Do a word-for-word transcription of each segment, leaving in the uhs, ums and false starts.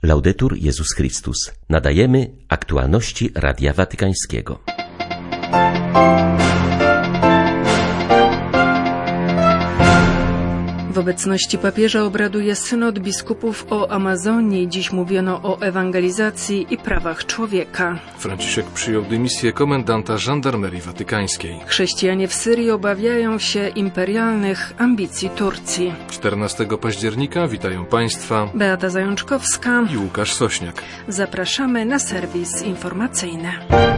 Laudetur Jezus Chrystus. Nadajemy aktualności Radia Watykańskiego. W obecności papieża obraduje synod biskupów o Amazonii. Dziś mówiono o ewangelizacji i prawach człowieka. Franciszek przyjął dymisję komendanta żandarmerii watykańskiej. Chrześcijanie w Syrii obawiają się imperialnych ambicji Turcji. czternastego października witają Państwa Beata Zajączkowska i Łukasz Sośniak. Zapraszamy na serwis informacyjny.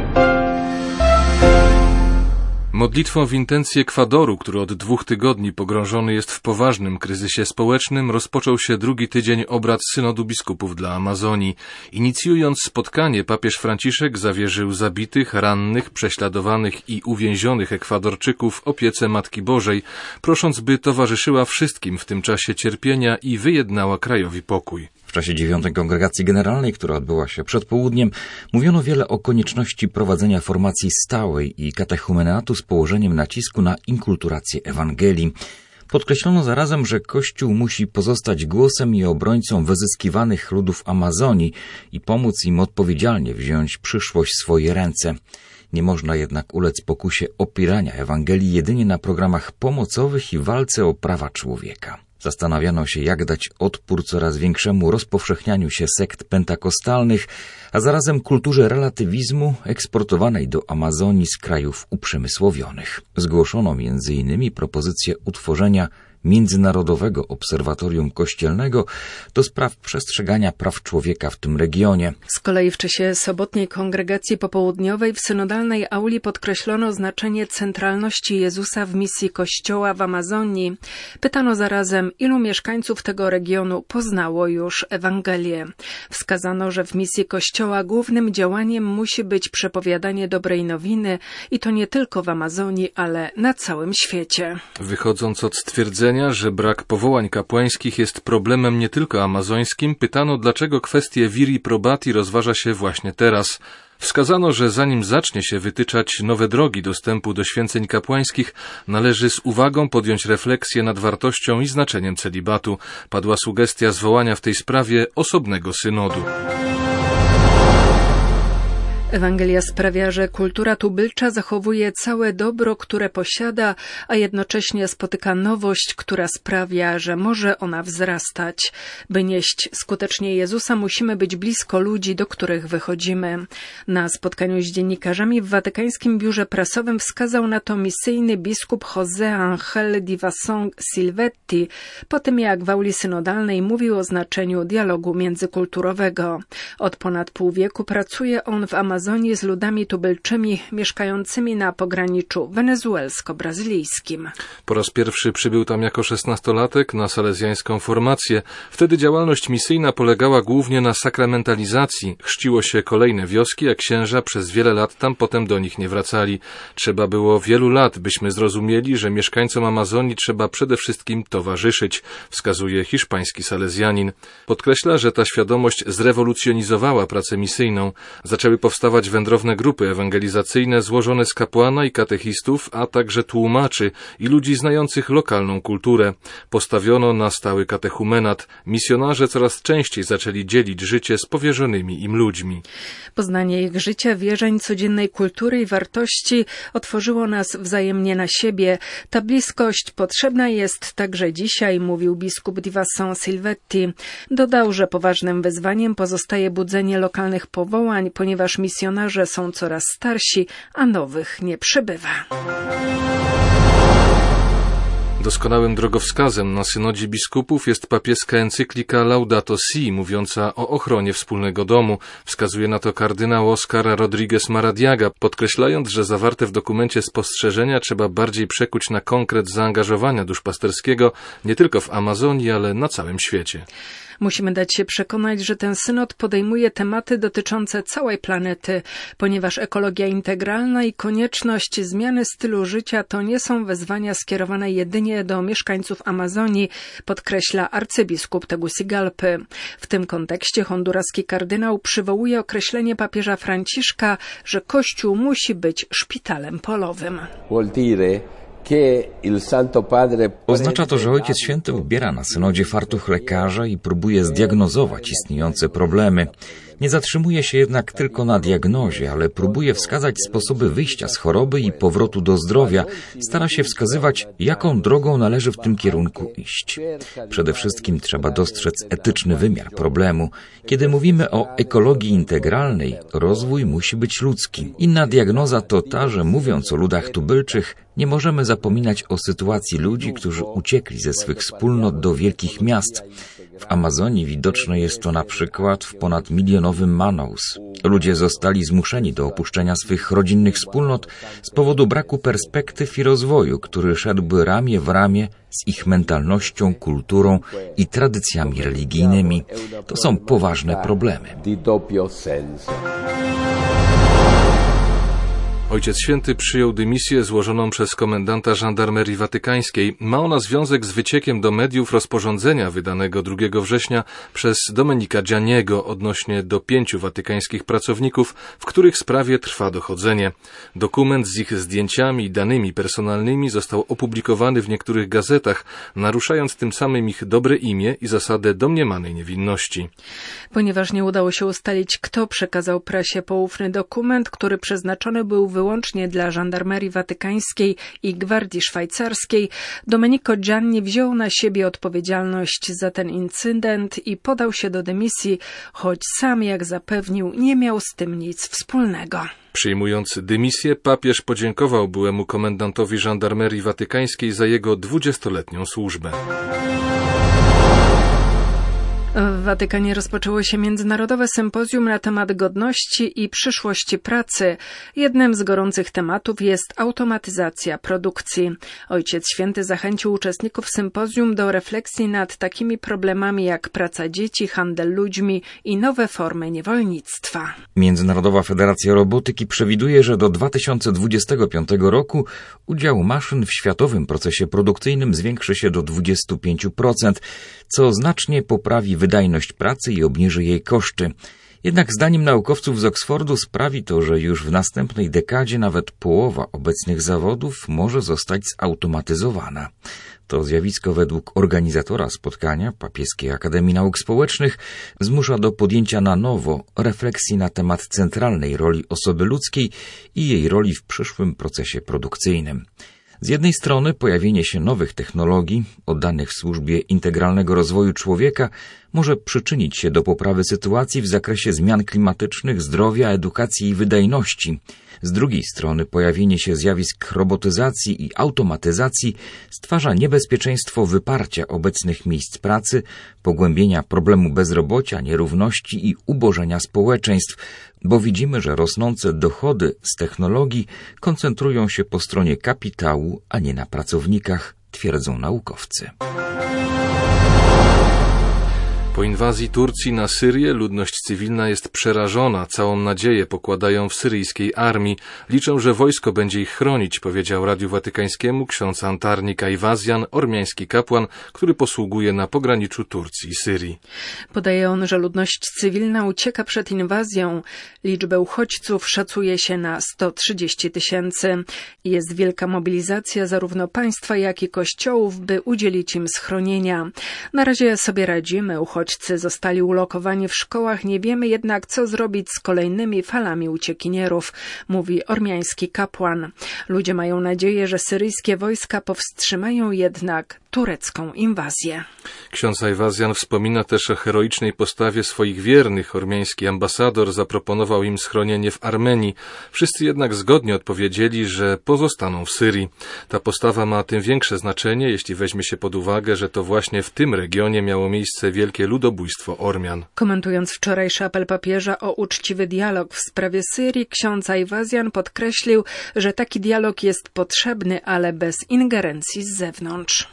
Modlitwą w intencji Ekwadoru, który od dwóch tygodni pogrążony jest w poważnym kryzysie społecznym, rozpoczął się drugi tydzień obrad Synodu Biskupów dla Amazonii. Inicjując spotkanie, papież Franciszek zawierzył zabitych, rannych, prześladowanych i uwięzionych Ekwadorczyków opiece Matki Bożej, prosząc, by towarzyszyła wszystkim w tym czasie cierpienia i wyjednała krajowi pokój. W czasie dziewiątej kongregacji generalnej, która odbyła się przed południem, mówiono wiele o konieczności prowadzenia formacji stałej i katechumenatu z położeniem nacisku na inkulturację Ewangelii. Podkreślono zarazem, że Kościół musi pozostać głosem i obrońcą wyzyskiwanych ludów Amazonii i pomóc im odpowiedzialnie wziąć przyszłość w swoje ręce. Nie można jednak ulec pokusie opierania Ewangelii jedynie na programach pomocowych i walce o prawa człowieka. Zastanawiano się, jak dać odpór coraz większemu rozpowszechnianiu się sekt pentakostalnych, a zarazem kulturze relatywizmu eksportowanej do Amazonii z krajów uprzemysłowionych. Zgłoszono między innymi propozycję utworzenia Międzynarodowego Obserwatorium Kościelnego do spraw przestrzegania praw człowieka w tym regionie. Z kolei w czasie sobotniej kongregacji popołudniowej w synodalnej auli podkreślono znaczenie centralności Jezusa w misji Kościoła w Amazonii. Pytano zarazem, ilu mieszkańców tego regionu poznało już Ewangelię. Wskazano, że w misji Kościoła głównym działaniem musi być przepowiadanie dobrej nowiny i to nie tylko w Amazonii, ale na całym świecie. Wychodząc od stwierdzenia, że brak powołań kapłańskich jest problemem nie tylko amazońskim, pytano, dlaczego kwestię viri probati rozważa się właśnie teraz. Wskazano, że zanim zacznie się wytyczać nowe drogi dostępu do święceń kapłańskich, należy z uwagą podjąć refleksję nad wartością i znaczeniem celibatu. Padła sugestia zwołania w tej sprawie osobnego synodu. Ewangelia sprawia, że kultura tubylcza zachowuje całe dobro, które posiada, a jednocześnie spotyka nowość, która sprawia, że może ona wzrastać. By nieść skutecznie Jezusa, musimy być blisko ludzi, do których wychodzimy. Na spotkaniu z dziennikarzami w Watykańskim Biurze Prasowym wskazał na to misyjny biskup José Ángel Divasson Silvetti, po tym jak w auli synodalnej mówił o znaczeniu dialogu międzykulturowego. Od ponad pół wieku pracuje on w Amazonii z ludami tubylczymi mieszkającymi na pograniczu wenezuelsko-brazylijskim. Po raz pierwszy przybył tam jako szesnastolatek na salezjańską formację. Wtedy działalność misyjna polegała głównie na sakramentalizacji. Chrzciło się kolejne wioski, a księża przez wiele lat tam potem do nich nie wracali. Trzeba było wielu lat, byśmy zrozumieli, że mieszkańcom Amazonii trzeba przede wszystkim towarzyszyć, wskazuje hiszpański salezjanin. Podkreśla, że ta świadomość zrewolucjonizowała pracę misyjną. Zaczęły powstawać wędrowne grupy ewangelizacyjne złożone z kapłana i katechistów, a także tłumaczy i ludzi znających lokalną kulturę. Postawiono na stały katechumenat. Misjonarze coraz częściej zaczęli dzielić życie z powierzonymi im ludźmi. Poznanie ich życia, wierzeń, codziennej kultury i wartości otworzyło nas wzajemnie na siebie. Ta bliskość potrzebna jest także dzisiaj, mówił biskup Divasson Silvetti. Dodał, że poważnym wyzwaniem pozostaje budzenie lokalnych powołań, ponieważ misjonarze są coraz starsi, a nowych nie przybywa. Doskonałym drogowskazem na synodzie biskupów jest papieska encyklika Laudato Si, mówiąca o ochronie wspólnego domu. Wskazuje na to kardynał Oscar Rodriguez Maradiaga, podkreślając, że zawarte w dokumencie spostrzeżenia trzeba bardziej przekuć na konkret zaangażowania duszpasterskiego nie tylko w Amazonii, ale na całym świecie. Musimy dać się przekonać, że ten synod podejmuje tematy dotyczące całej planety, ponieważ ekologia integralna i konieczność zmiany stylu życia to nie są wezwania skierowane jedynie do mieszkańców Amazonii, podkreśla arcybiskup Tegucigalpy. W tym kontekście honduraski kardynał przywołuje określenie papieża Franciszka, że Kościół musi być szpitalem polowym. Vuol dire Oznacza to, że Ojciec Święty ubiera na synodzie fartuch lekarza i próbuje zdiagnozować istniejące problemy. Nie zatrzymuje się jednak tylko na diagnozie, ale próbuje wskazać sposoby wyjścia z choroby i powrotu do zdrowia. Stara się wskazywać, jaką drogą należy w tym kierunku iść. Przede wszystkim trzeba dostrzec etyczny wymiar problemu. Kiedy mówimy o ekologii integralnej, rozwój musi być ludzki. Inna diagnoza to ta, że mówiąc o ludach tubylczych, nie możemy zapominać o sytuacji ludzi, którzy uciekli ze swych wspólnot do wielkich miast. W Amazonii widoczne jest to na przykład w ponadmilionowym Manaus. Ludzie zostali zmuszeni do opuszczenia swych rodzinnych wspólnot z powodu braku perspektyw i rozwoju, który szedłby ramię w ramię z ich mentalnością, kulturą i tradycjami religijnymi. To są poważne problemy. Ojciec Święty przyjął dymisję złożoną przez komendanta żandarmerii watykańskiej. Ma ona związek z wyciekiem do mediów rozporządzenia wydanego drugiego września przez Domenica Gianniego odnośnie do pięciu watykańskich pracowników, w których sprawie trwa dochodzenie. Dokument z ich zdjęciami i danymi personalnymi został opublikowany w niektórych gazetach, naruszając tym samym ich dobre imię i zasadę domniemanej niewinności. Ponieważ nie udało się ustalić, kto przekazał prasie poufny dokument, który przeznaczony był wyłącznie dla żandarmerii watykańskiej i gwardii szwajcarskiej, Domenico Gianni wziął na siebie odpowiedzialność za ten incydent i podał się do dymisji, choć sam, jak zapewnił, nie miał z tym nic wspólnego. Przyjmując dymisję, papież podziękował byłemu komendantowi żandarmerii watykańskiej za jego dwudziestoletnią służbę. W Watykanie rozpoczęło się międzynarodowe sympozjum na temat godności i przyszłości pracy. Jednym z gorących tematów jest automatyzacja produkcji. Ojciec Święty zachęcił uczestników sympozjum do refleksji nad takimi problemami jak praca dzieci, handel ludźmi i nowe formy niewolnictwa. Międzynarodowa Federacja Robotyki przewiduje, że do dwa tysiące dwudziestego piątego roku udział maszyn w światowym procesie produkcyjnym zwiększy się do dwudziestu pięciu procent, co znacznie poprawi wydajność pracy i obniży jej koszty. Jednak zdaniem naukowców z Oksfordu sprawi to, że już w następnej dekadzie nawet połowa obecnych zawodów może zostać zautomatyzowana. To zjawisko według organizatora spotkania, Papieskiej Akademii Nauk Społecznych, zmusza do podjęcia na nowo refleksji na temat centralnej roli osoby ludzkiej i jej roli w przyszłym procesie produkcyjnym. Z jednej strony pojawienie się nowych technologii, oddanych w służbie integralnego rozwoju człowieka, może przyczynić się do poprawy sytuacji w zakresie zmian klimatycznych, zdrowia, edukacji i wydajności. Z drugiej strony pojawienie się zjawisk robotyzacji i automatyzacji stwarza niebezpieczeństwo wyparcia obecnych miejsc pracy, pogłębienia problemu bezrobocia, nierówności i ubożenia społeczeństw, bo widzimy, że rosnące dochody z technologii koncentrują się po stronie kapitału, a nie na pracownikach, twierdzą naukowcy. Po inwazji Turcji na Syrię ludność cywilna jest przerażona, całą nadzieję pokładają w syryjskiej armii. Liczą, że wojsko będzie ich chronić, powiedział Radiu Watykańskiemu ksiądz Antarni Kajwazjan, ormiański kapłan, który posługuje na pograniczu Turcji i Syrii. Podaje on, że ludność cywilna ucieka przed inwazją. Liczbę uchodźców szacuje się na sto trzydzieści tysięcy. Jest wielka mobilizacja zarówno państwa, jak i kościołów, by udzielić im schronienia. Na razie sobie radzimy, uchodźcy zostali ulokowani w szkołach, nie wiemy jednak, co zrobić z kolejnymi falami uciekinierów, mówi ormiański kapłan. Ludzie mają nadzieję, że syryjskie wojska powstrzymają jednak turecką inwazję. Ksiądz Ajwazjan wspomina też o heroicznej postawie swoich wiernych. Ormiański ambasador zaproponował im schronienie w Armenii. Wszyscy jednak zgodnie odpowiedzieli, że pozostaną w Syrii. Ta postawa ma tym większe znaczenie, jeśli weźmie się pod uwagę, że to właśnie w tym regionie miało miejsce wielkie ludobójstwo Ormian. Komentując wczorajszy apel papieża o uczciwy dialog w sprawie Syrii, ksiądz Ajwazjan podkreślił, że taki dialog jest potrzebny, ale bez ingerencji z zewnątrz.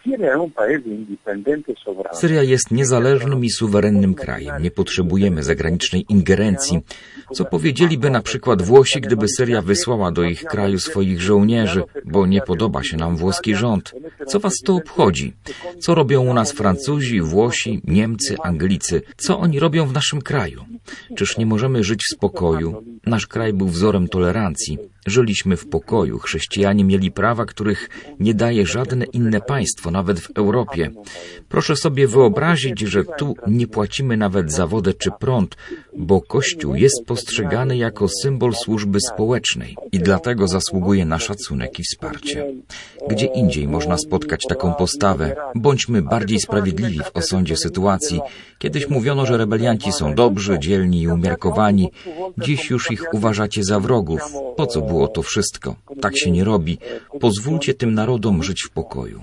Syria jest niezależnym i suwerennym krajem. Nie potrzebujemy zagranicznej ingerencji. Co powiedzieliby na przykład Włosi, gdyby Syria wysłała do ich kraju swoich żołnierzy, bo nie podoba się nam włoski rząd? Co was to obchodzi? Co robią u nas Francuzi, Włosi, Niemcy, Anglicy? Co oni robią w naszym kraju? Czyż nie możemy żyć w spokoju? Nasz kraj był wzorem tolerancji. Żyliśmy w pokoju. Chrześcijanie mieli prawa, których nie daje żadne inne państwo, nawet w Europie. Proszę sobie wyobrazić, że tu nie płacimy nawet za wodę czy prąd, bo Kościół jest postrzegany jako symbol służby społecznej i dlatego zasługuje na szacunek i wsparcie. Gdzie indziej można spotkać taką postawę? Bądźmy bardziej sprawiedliwi w osądzie sytuacji. Kiedyś mówiono, że rebelianci są dobrzy, dzielni i umiarkowani. Dziś już ich uważacie za wrogów. Po co było to wszystko? Tak się nie robi. Pozwólcie tym narodom żyć w pokoju.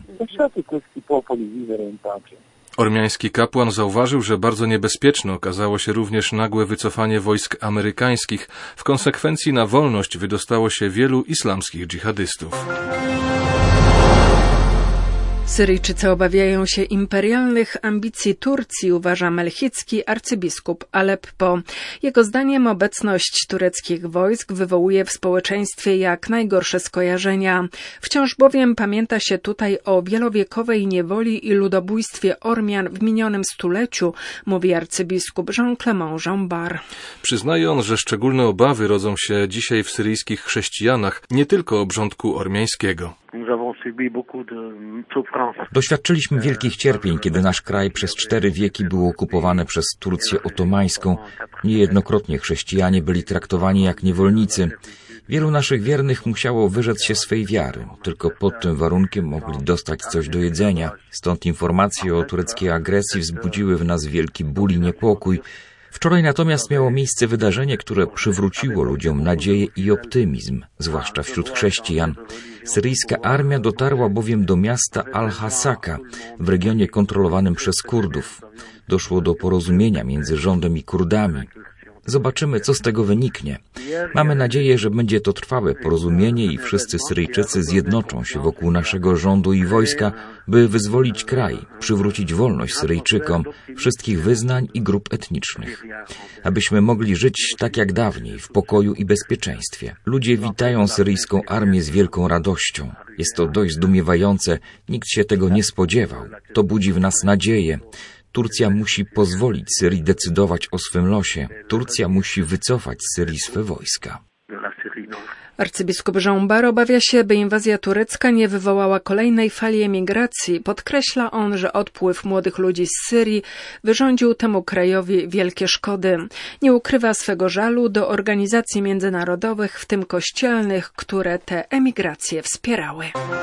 Ormiański kapłan zauważył, że bardzo niebezpieczne okazało się również nagłe wycofanie wojsk amerykańskich. W konsekwencji na wolność wydostało się wielu islamskich dżihadystów. Syryjczycy obawiają się imperialnych ambicji Turcji, uważa melchicki arcybiskup Aleppo. Jego zdaniem obecność tureckich wojsk wywołuje w społeczeństwie jak najgorsze skojarzenia. Wciąż bowiem pamięta się tutaj o wielowiekowej niewoli i ludobójstwie Ormian w minionym stuleciu, mówi arcybiskup Jean-Clément Jean-Bar. Przyznaje on, że szczególne obawy rodzą się dzisiaj w syryjskich chrześcijanach, nie tylko obrządku ormiańskiego. Doświadczyliśmy wielkich cierpień, kiedy nasz kraj przez cztery wieki był okupowany przez Turcję otomańską. Niejednokrotnie chrześcijanie byli traktowani jak niewolnicy. Wielu naszych wiernych musiało wyrzec się swej wiary. Tylko pod tym warunkiem mogli dostać coś do jedzenia. Stąd informacje o tureckiej agresji wzbudziły w nas wielki ból i niepokój. Wczoraj natomiast miało miejsce wydarzenie, które przywróciło ludziom nadzieję i optymizm, zwłaszcza wśród chrześcijan. Syryjska armia dotarła bowiem do miasta Al-Hasaka w regionie kontrolowanym przez Kurdów. Doszło do porozumienia między rządem i Kurdami. Zobaczymy, co z tego wyniknie. Mamy nadzieję, że będzie to trwałe porozumienie i wszyscy Syryjczycy zjednoczą się wokół naszego rządu i wojska, by wyzwolić kraj, przywrócić wolność Syryjczykom, wszystkich wyznań i grup etnicznych. Abyśmy mogli żyć tak jak dawniej, w pokoju i bezpieczeństwie. Ludzie witają syryjską armię z wielką radością. Jest to dość zdumiewające, nikt się tego nie spodziewał. To budzi w nas nadzieję. Turcja musi pozwolić Syrii decydować o swym losie. Turcja musi wycofać z Syrii swe wojska. Arcybiskup Jean-Bar obawia się, by inwazja turecka nie wywołała kolejnej fali emigracji. Podkreśla on, że odpływ młodych ludzi z Syrii wyrządził temu krajowi wielkie szkody. Nie ukrywa swego żalu do organizacji międzynarodowych, w tym kościelnych, które te emigracje wspierały.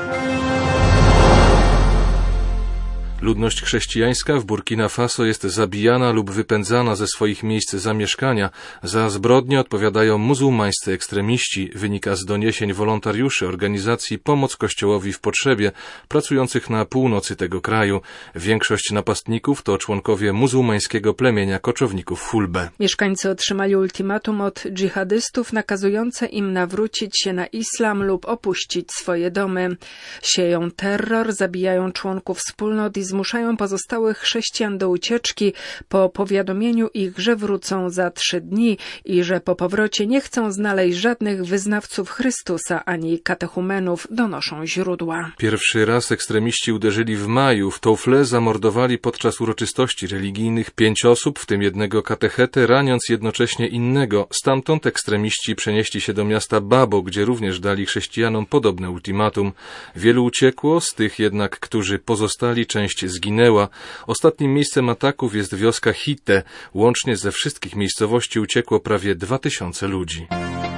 Ludność chrześcijańska w Burkina Faso jest zabijana lub wypędzana ze swoich miejsc zamieszkania. Za zbrodnie odpowiadają muzułmańscy ekstremiści, wynika z doniesień wolontariuszy organizacji Pomoc Kościołowi w Potrzebie, pracujących na północy tego kraju. Większość napastników to członkowie muzułmańskiego plemienia koczowników Fulbe. Mieszkańcy otrzymali ultimatum od dżihadystów nakazujące im nawrócić się na islam lub opuścić swoje domy. Sieją terror, zabijają członków wspólnot i zmuszają pozostałych chrześcijan do ucieczki po powiadomieniu ich, że wrócą za trzy dni i że po powrocie nie chcą znaleźć żadnych wyznawców Chrystusa ani katechumenów, donoszą źródła. Pierwszy raz ekstremiści uderzyli w maju. W Toufle zamordowali podczas uroczystości religijnych pięć osób, w tym jednego katechetę, raniąc jednocześnie innego. Stamtąd ekstremiści przenieśli się do miasta Babo, gdzie również dali chrześcijanom podobne ultimatum. Wielu uciekło, z tych jednak, którzy pozostali, część zginęła. Ostatnim miejscem ataków jest wioska Hitte. Łącznie ze wszystkich miejscowości uciekło prawie dwa tysiące ludzi.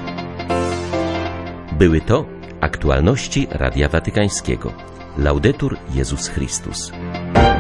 Były to aktualności Radia Watykańskiego. Laudetur Jezus Chrystus.